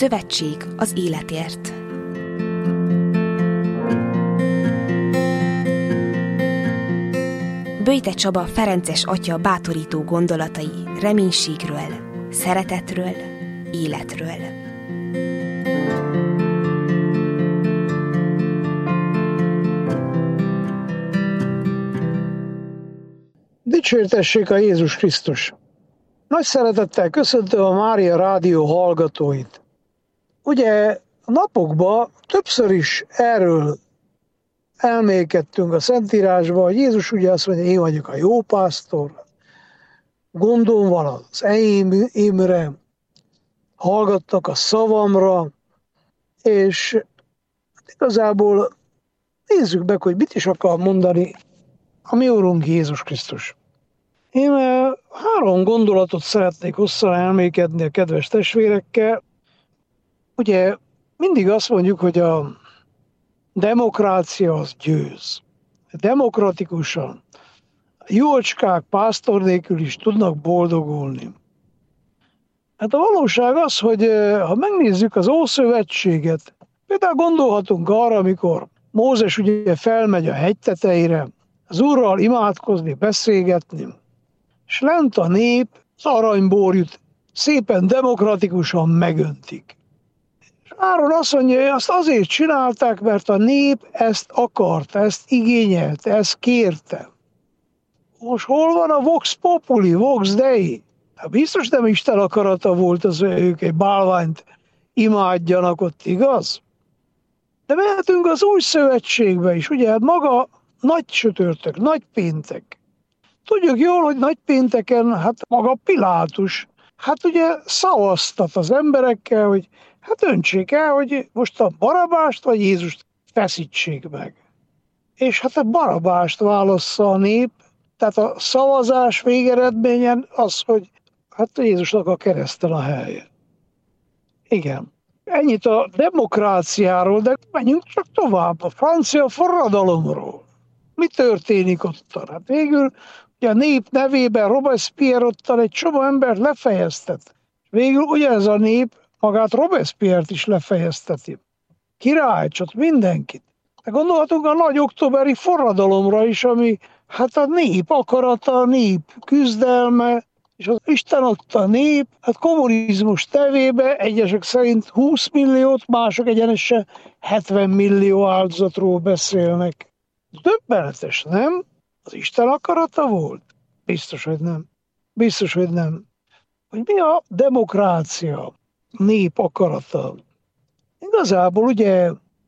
Szövetség az életért. Böjte Csaba ferences atya bátorító gondolatai reménységről, szeretetről, életről. Dicsértessék a Jézus Krisztus! Nagy szeretettel köszöntöm a Mária Rádió hallgatóit. Ugye a napokban többször is erről elmélkedtünk a Szentírásban, hogy Jézus ugye azt mondja, én vagyok a jó pásztor, gondom van az enyémre, hallgattak a szavamra, és igazából nézzük meg, hogy mit is akar mondani a mi Úrunk Jézus Krisztus. Én 3 gondolatot szeretnék hosszan elmélkedni a kedves testvérekkel. Ugye mindig azt mondjuk, hogy a demokrácia az győz. Demokratikusan. A jócskák pásztor nélkül is tudnak boldogulni. Hát a valóság az, hogy ha megnézzük az Ószövetséget, például gondolhatunk arra, amikor Mózes ugye felmegy a hegy tetejére, az Úrral imádkozni, beszélgetni, és lent a nép az aranybórjút szépen demokratikusan megöntik. És Áron azt mondja, hogy azt azért csinálták, mert a nép ezt akarta, ezt igényelte, ezt kérte. Most hol van a vox populi, vox dei? Hát biztos nem Isten akarata volt az, hogy ők egy bálványt imádjanak ott, igaz? De mehetünk az új szövetségbe is, ugye hát maga nagy csütörtök, nagy péntek. Tudjuk jól, hogy nagy pénteken, hát maga Pilátus, hát ugye szavaztat az emberekkel, hogy hát döntsék el, hogy most a Barabást vagy Jézust feszítsék meg. És hát a Barabást válassza a nép, tehát a szavazás végeredményen az, hogy hát Jézusnak a kereszten a helye. Igen. Ennyit a demokráciáról, de menjünk csak tovább, a francia forradalomról. Mi történik ottan? Hát végül ugye a nép nevében Robespierre ottan egy csomó embert lefejeztet. Végül ugye ez a nép magát Robespierre-t is lefejezteti. Királycsot, mindenkit. De gondolhatunk a nagy októberi forradalomra is, ami hát a nép akarata, a nép küzdelme, és az Isten adta a nép, hát kommunizmus tevébe egyesek szerint 20 milliót, mások egyenesen 70 millió áldozatról beszélnek. Döbbenetes, nem? Az Isten akarata volt? Biztos, hogy nem. Biztos, hogy nem. Hogy mi a demokrácia? Nép akarata. Igazából ugye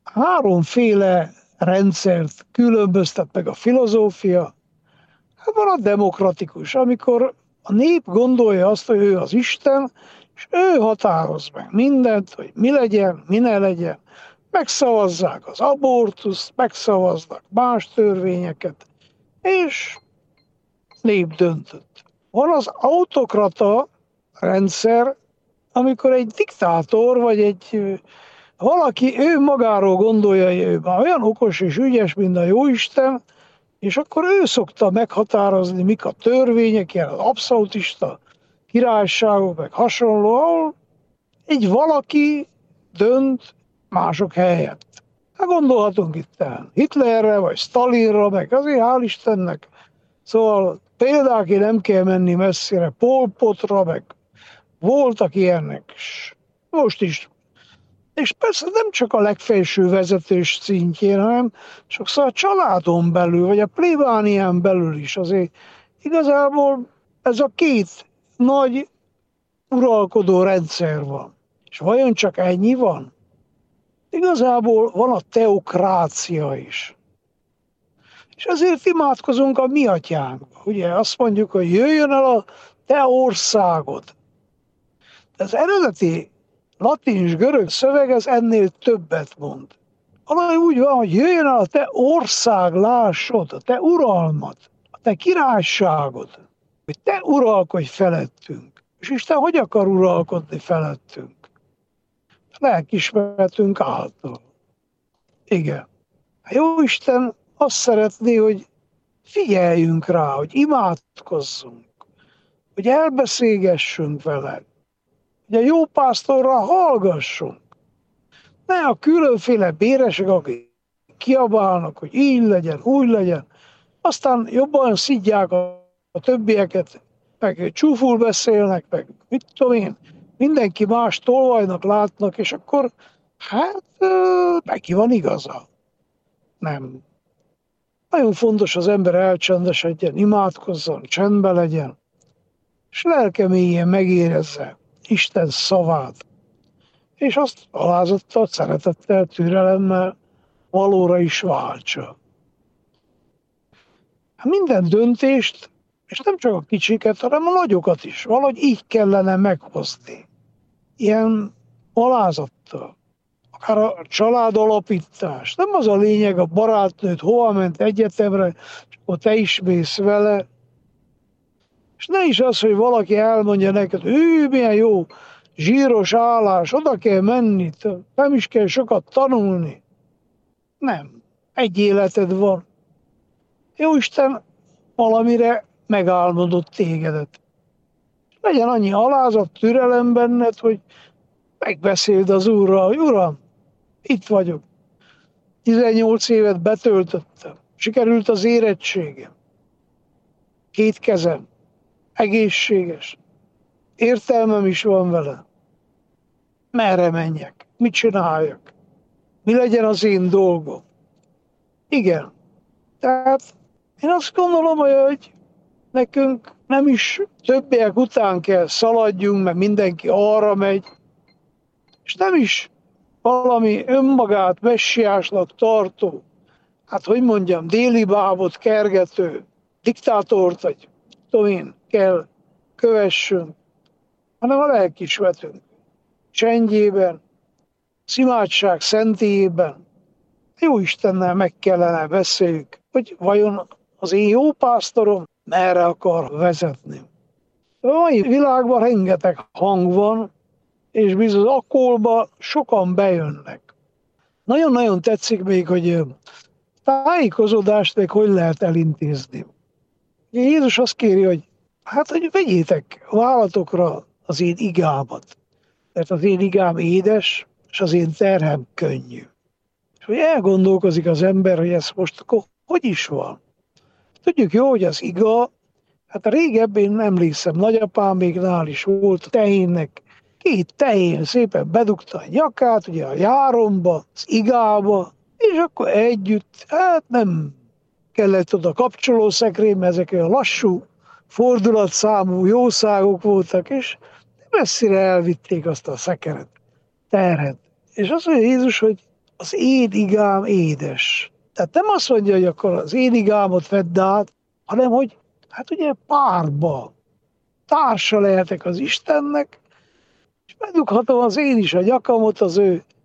3 rendszert különböztet meg a filozófia. Hát van a demokratikus, amikor a nép gondolja azt, hogy ő az Isten, és ő határoz meg mindent, hogy mi legyen, mi ne legyen. Megszavazzák az abortuszt, megszavaznak más törvényeket, és nép döntött. Van az autokrata rendszer, amikor egy diktátor, vagy valaki ő magáról gondolja, hogy ő már olyan okos és ügyes, mint a jóisten, és akkor ő szokta meghatározni, mik a törvények, ilyen az abszolutista királyságok, meg hasonló, ahol egy valaki dönt mások helyett. Hát gondolhatunk itt Hitlerre, vagy Stalinra, meg azért hál' Istennek. Szóval például nem kell menni messzire, Pol Potra, meg voltak ilyenek, most is. És persze nem csak a legfelső vezetés szintjén, hanem sokszor a családon belül, vagy a plébánián belül is. Azért igazából ez a 2 nagy uralkodó rendszer van. És vajon csak ennyi van? Igazából van a teokrácia is. És ezért imádkozunk a mi atyánkba. Ugye azt mondjuk, hogy jöjjön el a te országod. Az eredeti latin és görög szöveg az ennél többet mond. Valami úgy van, hogy jöjjön el a te országlásod, a te uralmad, a te királyságod, hogy te uralkodj felettünk. És Isten hogy akar uralkodni felettünk? Lelkiismeretünk által. Igen. A Jóisten azt szeretné, hogy figyeljünk rá, hogy imádkozzunk, hogy elbeszélgessünk vele, hogy a jó pásztorra hallgassunk. Ne a különféle béresek, akik kiabálnak, hogy így legyen, úgy legyen, aztán jobban szidják a többieket, meg csúful beszélnek, meg mit tudom én, mindenki más tolvajnak látnak, és akkor hát neki van igaza. Nem. Nagyon fontos, az ember elcsendesedjen, imádkozzon, csendben legyen, és lelke mélyén megérezze Isten szavát, és azt alázattal, szeretettel, türelemmel valóra is váltsa. Minden döntést, és nem csak a kicsiket, hanem a nagyokat is, valahogy így kellene meghozni. Ilyen alázattal. Akár a családalapítás. Nem az a lényeg, a barátnőd hova ment egyetemre, és akkor te is mész vele. És ne is az, hogy valaki elmondja neked, milyen jó, zsíros állás, oda kell menni, nem is kell sokat tanulni. Nem. Egy életed van. Jóisten valamire megálmodott tégedet. Legyen annyi alázat, türelem benned, hogy megbeszéld az Úrral, hogy Uram, itt vagyok. 18 évet betöltöttem. Sikerült az érettségem. 2 kezem. Egészséges. Értelmem is van vele. Merre menjek? Mit csináljak? Mi legyen az én dolgom? Igen. Tehát én azt gondolom, hogy nekünk nem is többiek után kell szaladjunk, mert mindenki arra megy, és nem is valami önmagát messiásnak tartó, hát hogy mondjam, déli bábot kergető diktátort, vagy tudom én, kell kövessünk, hanem a lelkismertünk csendjében, szimátság szentélyében jó Istennel meg kellene beszéljük, hogy vajon az én jó pásztorom merre akar vezetni. A mai világban rengeteg hang van, és bizony akkolba sokan bejönnek. Nagyon-nagyon tetszik még, hogy tájékozódást még hogy lehet elintézni. Jézus azt kéri, hogy hogy vegyétek vállatokra az én igámat, mert az én igám édes, és az én terhem könnyű. És hogy elgondolkozik az ember, hogy ez most akkor hogy is van. Tudjuk jó, hogy az iga, hát régebben én emlékszem, nagyapám még nál is volt a tehénnek, 2 tehén szépen bedugta a nyakát, ugye a járomba, az igába, és akkor együtt, hát nem kellett oda kapcsolószekrény, mert ezek olyan lassú fordulatszámú jószágok voltak, és messzire elvitték azt a szekeret, terhet. És azt mondja Jézus, hogy az én igám édes. Tehát nem azt mondja, hogy akkor az én igámot vedd át, hanem hogy hát ugye párba, társa lehetek az Istennek, és bedughatom az én is a nyakamot az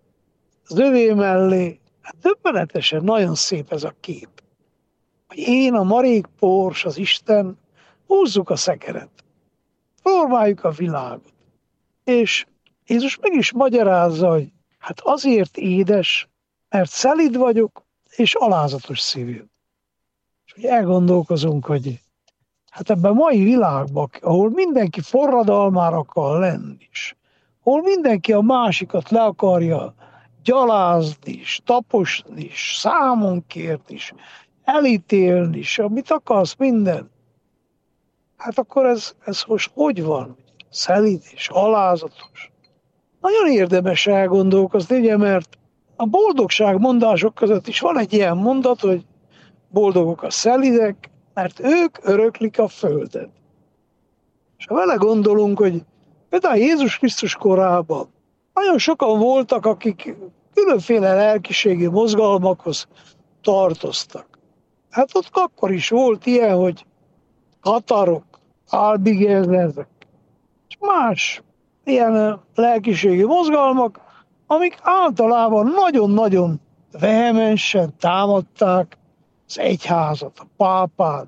övé mellé. Hát döbbenetesen nagyon szép ez a kép. Hogy én, a marék pors, az Isten, húzzuk a szekeret. Formáljuk a világot. És Jézus meg is magyarázza, hogy hát azért édes, mert szelíd vagyok, és alázatos szívű. És hogy elgondolkozunk, hogy hát ebben a mai világban, ahol mindenki forradalmára akar lenni is, ahol mindenki a másikat le akarja gyalázni is, taposni is, számon kérni is, elítélni is, amit akarsz, minden. Hát akkor ez most hogy van? Szelíd és alázatos. Nagyon érdemes elgondolkozni, ugye, mert a boldogság mondások között is van egy ilyen mondat, hogy boldogok a szelídek, mert ők öröklik a földet. És ha vele gondolunk, hogy például Jézus Krisztus korában nagyon sokan voltak, akik különféle lelkiségi mozgalmakhoz tartoztak. Hát ott akkor is volt ilyen, hogy katarok, albigézletek, és más ilyen lelkiségi mozgalmak, amik általában nagyon-nagyon vehemensen támadták az egyházat, a pápát.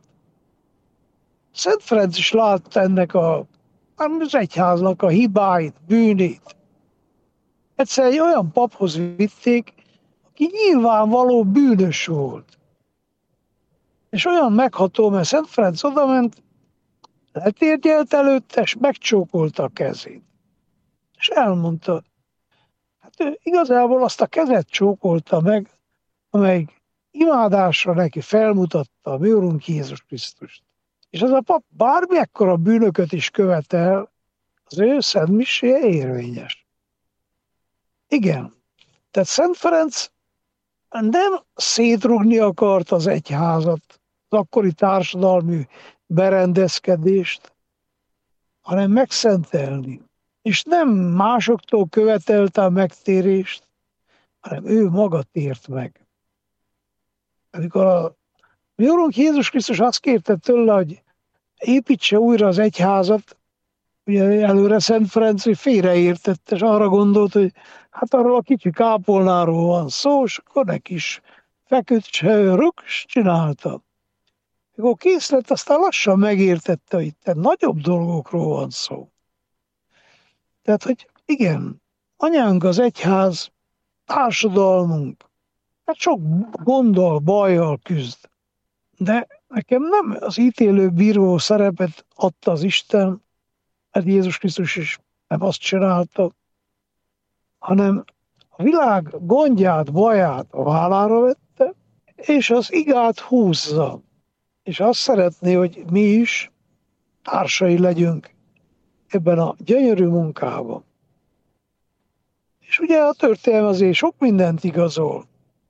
Szent Ferenc is látta ennek az egyháznak a hibáit, bűnét. Egyszer egy olyan paphoz vitték, aki nyilvánvaló bűnös volt. És olyan megható, mert Szent Ferenc odament, letérgyelt előtte, és megcsókolta a kezét. és elmondta. Hát ő igazából azt a kezet csókolta meg, amely imádásra neki felmutatta a mi Urunk Jézus Krisztust. És az a pap bármilyekkora bűnöket is követel, az ő szent miséje érvényes. Igen, tehát Szent Ferenc nem szétrugni akart az egyházat, az akkori társadalmi berendezkedést, hanem megszentelni. És nem másoktól követelte a megtérést, hanem ő maga tért meg. Amikor a mi Urunk Jézus Krisztus azt kérte tőle, hogy építse újra az egyházat, ugye előre Szent Ferenc félreértette, és arra gondolt, hogy hát arról a kicsi kápolnáról van szó, és akkor neki is feküdt, és csinálta. Amikor kész lett, aztán lassan megértette, hogy itt nagyobb dolgokról van szó. Tehát, hogy igen, anyánk az egyház, társadalmunk, hát sok gonddal, bajjal küzd. De nekem nem az ítélő bíró szerepet adta az Isten, mert Jézus Krisztus is nem azt csinálta, hanem a világ gondját, baját a vállára vette, és az igát húzza. És azt szeretné, hogy mi is társai legyünk ebben a gyönyörű munkában. És ugye a történelem azért sok mindent igazol.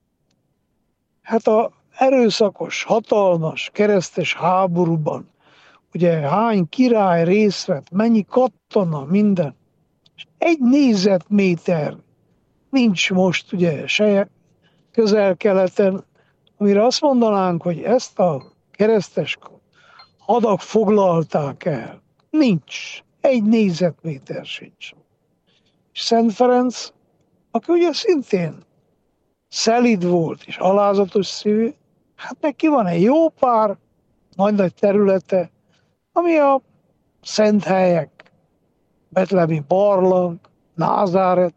Hát a erőszakos, hatalmas, keresztes háborúban, ugye hány király részt vett, mennyi katona, minden. És egy négyzetméter nincs most ugye se Közel-Keleten, amire azt mondanánk, hogy ezt a keresztes hadak foglalták el. Nincs. Egy négyzetméter sincs. És Szent Ferenc, aki ugye szintén szelíd volt és alázatos szívű, hát neki van egy jó pár nagy területe, ami a szent helyek, betlehemi barlang, Názáret,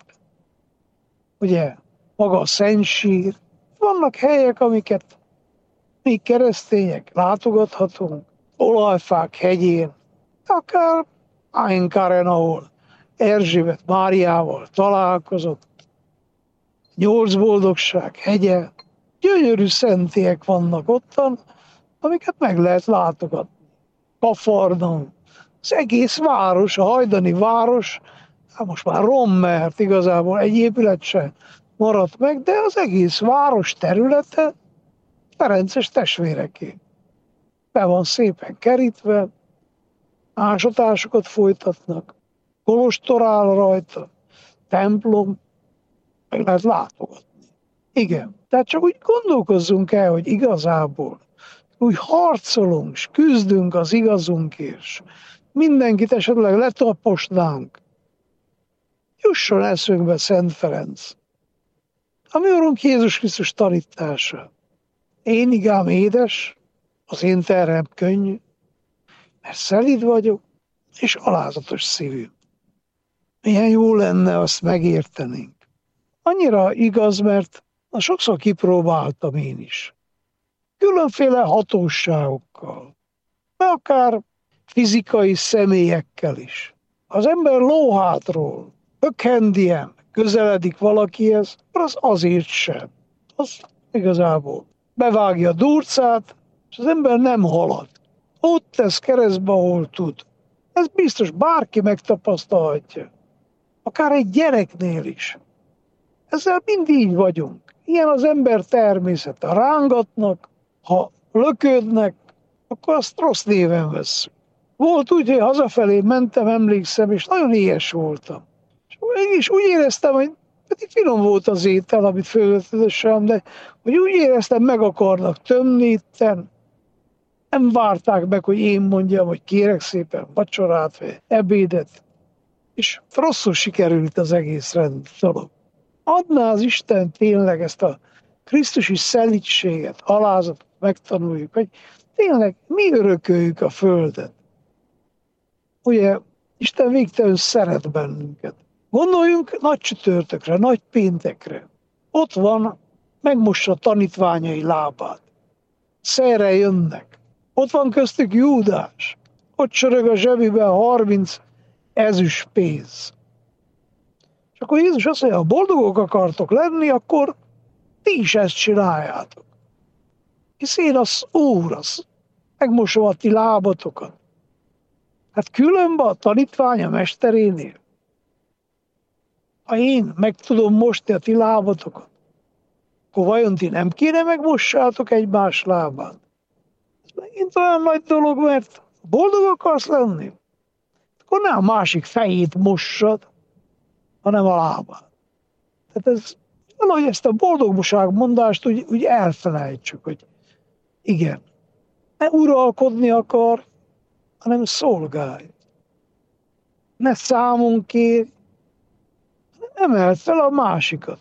ugye maga a Szentsír. Vannak helyek, amiket mi keresztények látogathatunk, Olajfák hegyén, akár Ainkaren, ahol Erzsébet Máriával találkozott, Nyolc boldogság hegye, gyönyörű szentélyek vannak ottan, amiket meg lehet látogatni. Kafarnaum, az egész város, a hajdani város, hát most már rommert, igazából egy épület se maradt meg, de az egész város területe ferences testvéreké. Be van szépen kerítve, ásatásokat folytatnak, kolostor áll rajta, templom, meg lehet látogatni. Igen, tehát csak úgy gondolkozzunk el, hogy igazából úgy harcolunk, és küzdünk az igazunkért, és mindenkit esetleg letaposnánk. Jusson eszünkbe Szent Ferenc. A mi Urunk Jézus Krisztus tanítása. Én igám édes, az én terhem könnyű, mert szelíd vagyok, és alázatos szívű. Milyen jó lenne, azt megértenénk. Annyira igaz, mert sokszor kipróbáltam én is. Különféle hatóságokkal, de akár fizikai személyekkel is. Az ember lóhátról, ökhendien közeledik valakihez, az azért sem. Az igazából bevágja a durcát, és az ember nem halad. Ott tesz keresztbe, ahol tud. Ez biztos bárki megtapasztalhatja. Akár egy gyereknél is. Ezzel mind így vagyunk. Ilyen az ember természete. Rángatnak, ha löködnek, akkor azt rossz néven vesszük. Volt úgy, hogy hazafelé mentem, emlékszem, és nagyon éhes voltam. És úgy éreztem, hogy pedig finom volt az étel, amit fölöttem, de hogy úgy éreztem, meg akarnak tömni itten. Nem várták meg, hogy én mondjam, hogy kérek szépen vacsorát, vagy ebédet. És rosszul sikerült az egész dolog. Adná az Isten tényleg ezt a krisztusi szelídséget, alázatot megtanuljuk, hogy tényleg mi örököljük a földet. Ugye Isten végtelenül szeret bennünket. Gondoljunk nagy csütörtökre, nagy péntekre. Ott van, megmossa a tanítványai lábát. Szerre jönnek. Ott van köztük Júdás. Ott csörög a zsebében 30 ezüst pénz. És akkor Jézus azt mondja, ha boldogok akartok lenni, akkor ti is ezt csináljátok. Hisz én az Úr, az megmosom a ti lábatokat. Hát különben a tanítvány a mesterénél. Ha én meg tudom mosni a ti lábatokat, akkor vajon ti nem kéne megmossátok egymás lábát? Ez megint olyan nagy dolog, mert boldog akarsz lenni, akkor nem a másik fejét mossad, hanem a lábát. Tehát ez valahogy ezt a boldogság mondást úgy elfelejtsük, hogy igen, ne uralkodni akar, hanem szolgálj. Ne számon kérj, emeld fel a másikat.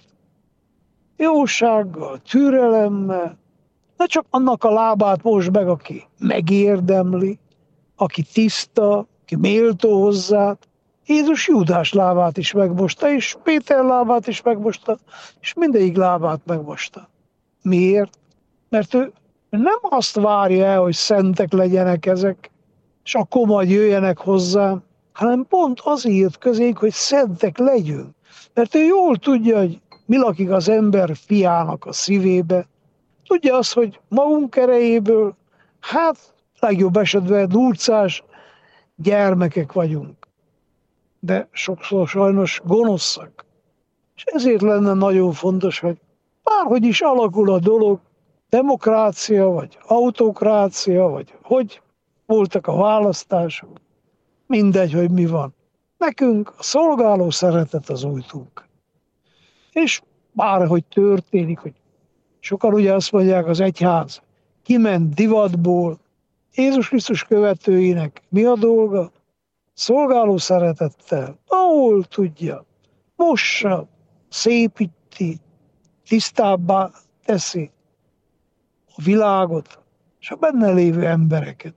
Jósággal, türelemmel, ne csak annak a lábát mosd meg, aki megérdemli, aki tiszta, aki méltó hozzád. Jézus Júdás lábát is megmosta, és Péter lábát is megmosta, és mindegyik lábát megmosta. Miért? Mert ő nem azt várja el, hogy szentek legyenek ezek, és akkor majd jöjjenek hozzám, hanem pont azért jött közénk, hogy szentek legyünk. Mert ő jól tudja, hogy mi lakik az ember fiának a szívébe. Tudja azt, hogy magunk erejéből, hát legjobb esetben durcás gyermekek vagyunk. De sokszor sajnos gonoszak. És ezért lenne nagyon fontos, hogy bárhogy is alakul a dolog, demokrácia, vagy autokrácia, vagy hogy voltak a választások, mindegy, hogy mi van. Nekünk a szolgáló szeretet az útunk. És bárhogy történik, hogy sokan ugye azt mondják, az egyház kiment divatból, Jézus Krisztus követőinek mi a dolga? Szolgáló szeretettel, ahol tudja, mossa, szépíti, tisztábbá teszi a világot, és a benne lévő embereket.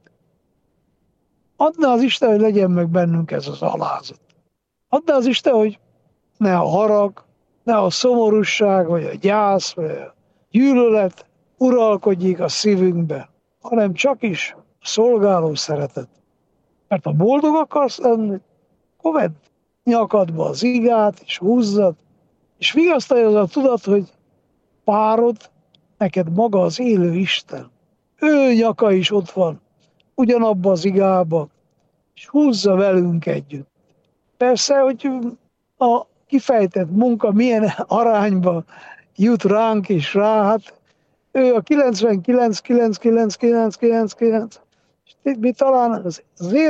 Adná az Isten, hogy legyen meg bennünk ez az alázat. Adná az Isten, hogy ne a harag, ne a szomorúság, vagy a gyász, vagy a gyűlölet uralkodjék a szívünkbe, hanem csak is a szolgáló szeretet. Mert ha boldog akarsz lenni, akkor vedd nyakadba az igát, és húzzad, és vigasztalj az a tudat, hogy párod neked maga az élő Isten. Ő nyaka is ott van, ugyanabba az igába, és húzza velünk együtt. Persze, hogy a kifejtett munka milyen arányba jut ránk és rá, hát ő a 99,99999, és mi talán az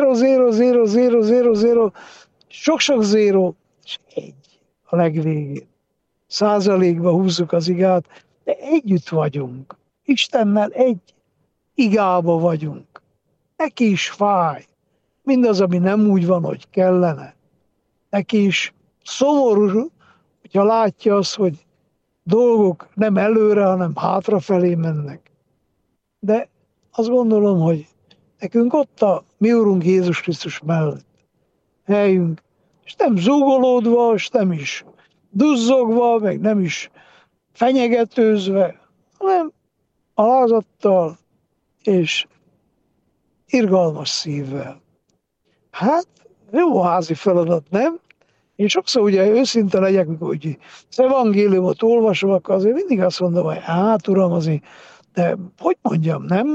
0,00000, sok-sok zéro, és egy a legvégén. Százalékba húzzuk az igát, de együtt vagyunk. Istennel egy igába vagyunk. Neki is fáj. Mindaz, ami nem úgy van, hogy kellene. Neki is szomorú, hogyha látja azt, hogy dolgok nem előre, hanem hátrafelé mennek. De azt gondolom, hogy nekünk ott a mi Urunk Jézus Krisztus mellett helyünk, és nem zúgolódva, és nem is duzzogva, meg nem is fenyegetőzve, hanem alázattal és irgalmas szívvel. Hát, jó házi feladat, nem? Én sokszor ugye őszinte legyek, mikor úgy az evangéliumot olvasom, akkor azért mindig azt mondom, hogy hát uram, azért, de hogy mondjam, nem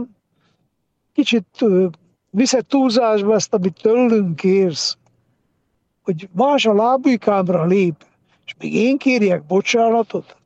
kicsit viszed túlzásba ezt, amit tőlünk kérsz, hogy más a lábujkámra lép, és még én kérjek bocsánatot?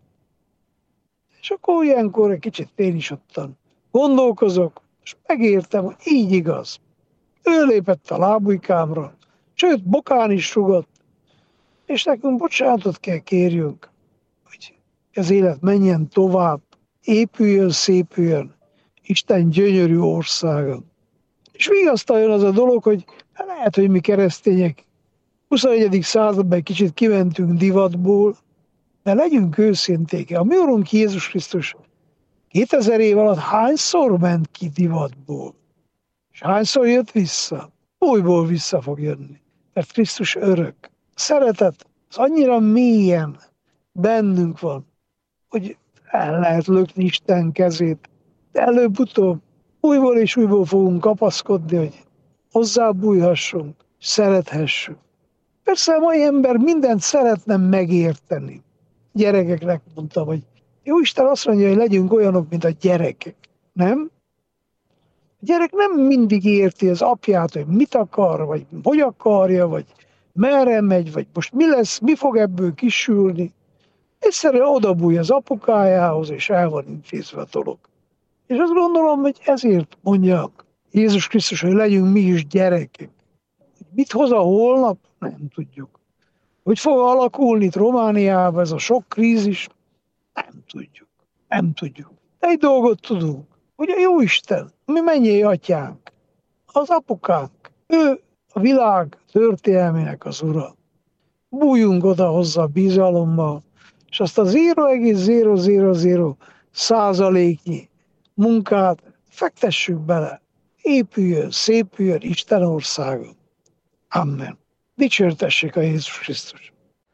És akkor ilyenkor egy kicsit én is ottan gondolkozok, és megértem, hogy így igaz. Ő lépett a lábujkámra, sőt, bokán is rugott, és nekünk bocsánatot kell kérjünk, hogy az élet menjen tovább, épüljön, szépüljön Isten gyönyörű országon. És vigasztaljon az a dolog, hogy lehet, hogy mi keresztények 21. században egy kicsit kimentünk divatból, de legyünk őszinték. A mi Urunk Jézus Krisztus 2000 év alatt hányszor ment ki divatból? És hányszor jött vissza? Újból vissza fog jönni. Mert Krisztus örök. Szeretet az annyira mélyen bennünk van, hogy el lehet lökni Isten kezét. De előbb-utóbb újból és újból fogunk kapaszkodni, hogy hozzá bújhassunk, szerethessünk. Persze a mai ember mindent szeretne megérteni. Gyerekeknek mondtam, hogy Jóisten azt mondja, hogy legyünk olyanok, mint a gyerekek. Nem? A gyerek nem mindig érti az apját, hogy mit akar, vagy hogy akarja, vagy merre megy, vagy most mi lesz, mi fog ebből kisülni. Egyszerűen odabúj az apukájához, és el van intézve a dolog. És azt gondolom, hogy ezért mondja Jézus Krisztus, hogy legyünk mi is gyerekek. Mit hoz a holnap? Nem tudjuk. Hogy fog alakulni itt Romániában ez a sok krízis? Nem tudjuk. Nem tudjuk. De egy dolgot tudunk, hogy a Jóisten, mi mennyei atyánk, az apukánk, ő a világ történelmének az ura. Bújjunk oda hozzá bizalommal, és azt a 0,000% munkát fektessük bele. Épüljön, szépüljön Isten országon. Amen. Dicsértessék a Jézus Krisztus.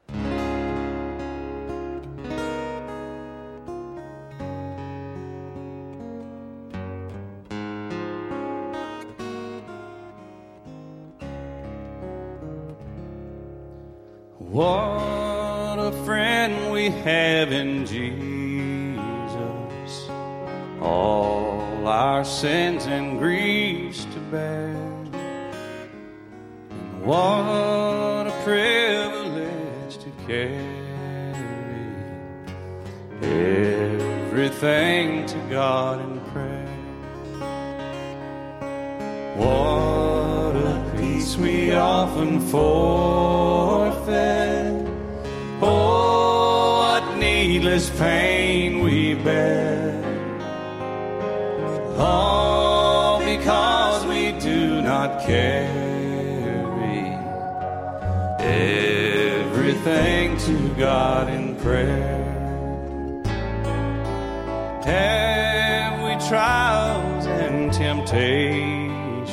What a friend we have in Jesus, all our sins and griefs to bear. And what a privilege to carry everything to God in prayer. What a peace we often forfeit. Oh, what needless pain we bear. All because we do not carry everything to God in prayer. Have we trials and temptations?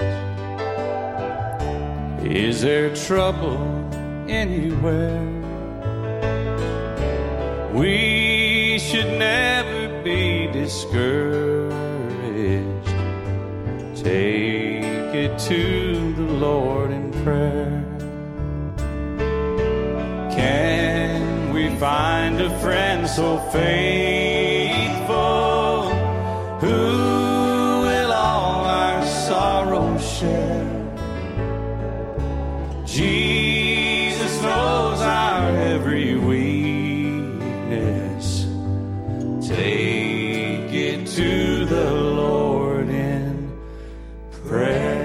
Is there trouble anywhere? We should never be discouraged. Take it to the Lord in prayer. Can we find a friend so faithful who will all our sorrows share? Jesus knows our every weakness. Take it to the Lord in prayer.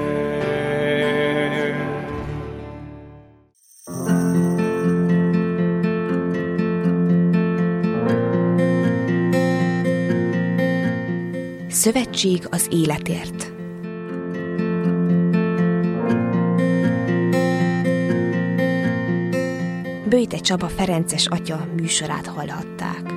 Szövetség az életért. Böjte Csaba ferences atya műsorát hallhatták.